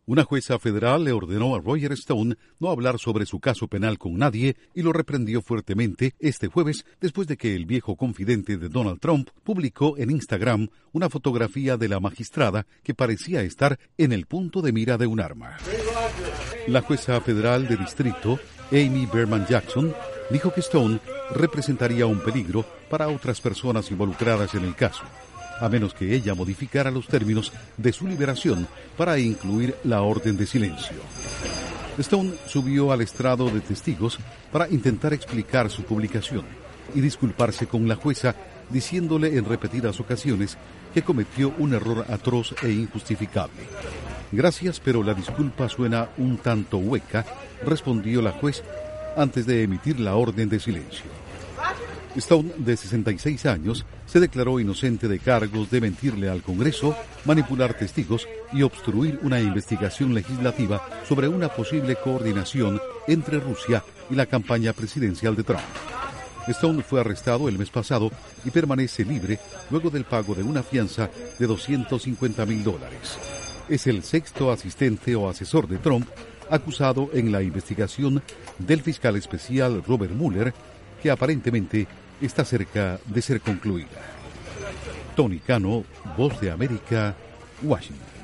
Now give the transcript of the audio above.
Una jueza federal le ordenó a Roger Stone no hablar sobre su caso penal con nadie y lo reprendió fuertemente este jueves después de que el viejo confidente de Donald Trump publicó en Instagram una fotografía de la magistrada que parecía estar en el punto de mira de un arma. La jueza federal de distrito, Amy Berman Jackson, dijo que Stone representaría un peligro para otras personas involucradas en el caso, a menos que ella modificara los términos de su liberación para incluir la orden de silencio. Stone subió al estrado de testigos para intentar explicar su publicación y disculparse con la jueza, diciéndole en repetidas ocasiones que cometió un error atroz e injustificable. Gracias, pero la disculpa suena un tanto hueca, respondió la juez antes de emitir la orden de silencio. Stone, de 66 años, se declaró inocente de cargos de mentirle al Congreso, manipular testigos y obstruir una investigación legislativa sobre una posible coordinación entre Rusia y la campaña presidencial de Trump. Stone fue arrestado el mes pasado y permanece libre luego del pago de una fianza de $250,000. Es el sexto asistente o asesor de Trump acusado en la investigación del fiscal especial Robert Mueller, que aparentemente está cerca de ser concluida. Tony Cano, Voz de América, Washington.